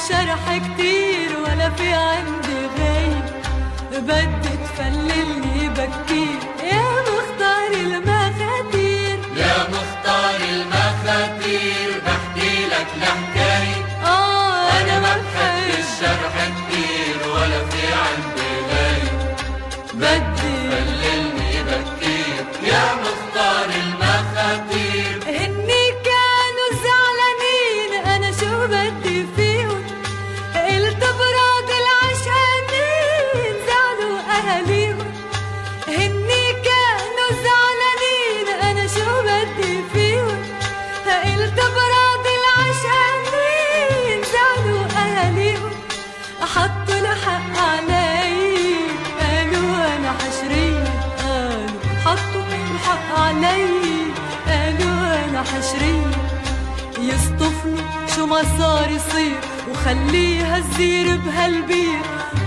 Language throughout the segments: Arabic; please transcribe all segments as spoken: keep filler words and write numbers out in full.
الشرح كتير ولا في عندي غير، بدي تفللني بكير يا مختار المخاتير. يا مختار المخاتير بحكي لك لحكاية، آه أنا ما بحب الشرح كتير ولا في عندي غير، بدي تفللني بكير يا مختار المخاتير. هني كانوا زعلانين أنا شو بدي فيهم، قلت براد العشقانين زعلوا أهاليهم. هني كانوا زعلانين أنا شو بدي فيهم، قلت براد العشقانين زعلوا أهاليهم. حطوا الحق علي قالوا أنا حشرية، قالوا حطوا الحق علي قالوا أنا حشرية. يصطفني شو ما صار يصير وخليها تزير بهالبير.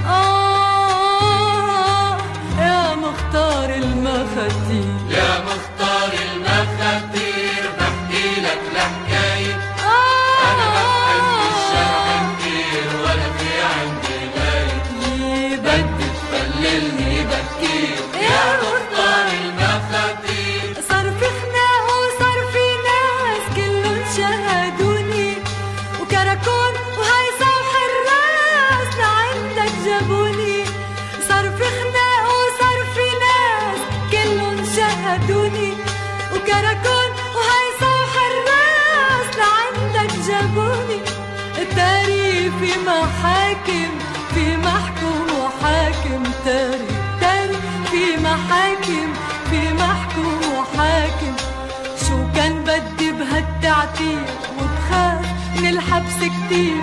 آه يا مختار المخاتير. يا مختار المخاتير بحكي لك لحكاية، آه أنا ما بحب الشرح كتير ولا في عندي غير، بدي تفللني بكير يا مختار المخاتير. صار في خناق وصار في ناس كلهم شهدوني، وكراكون وهيثم وحراس لعندك جابوني. صار في خناق وصار في ناس كلهم شهدوني، وكراكون وهيثم وحراس لعندك جابوني. تاري في محاكم في محكوم وحاكم، تاري تاري في محاكم في محكوم وحاكم. شو كان بدي بهالتعتير وبخاف من الحبس كتير.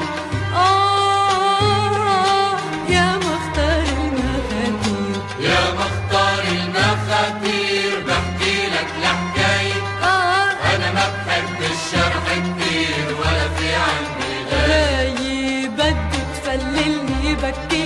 آه يا مختار المخاتير. يا مختار المخاتير بحكي لك لحكاية، آه أنا ما بحب الشرح كتير ولا في عندي غير، غايب بدي تفللني بكير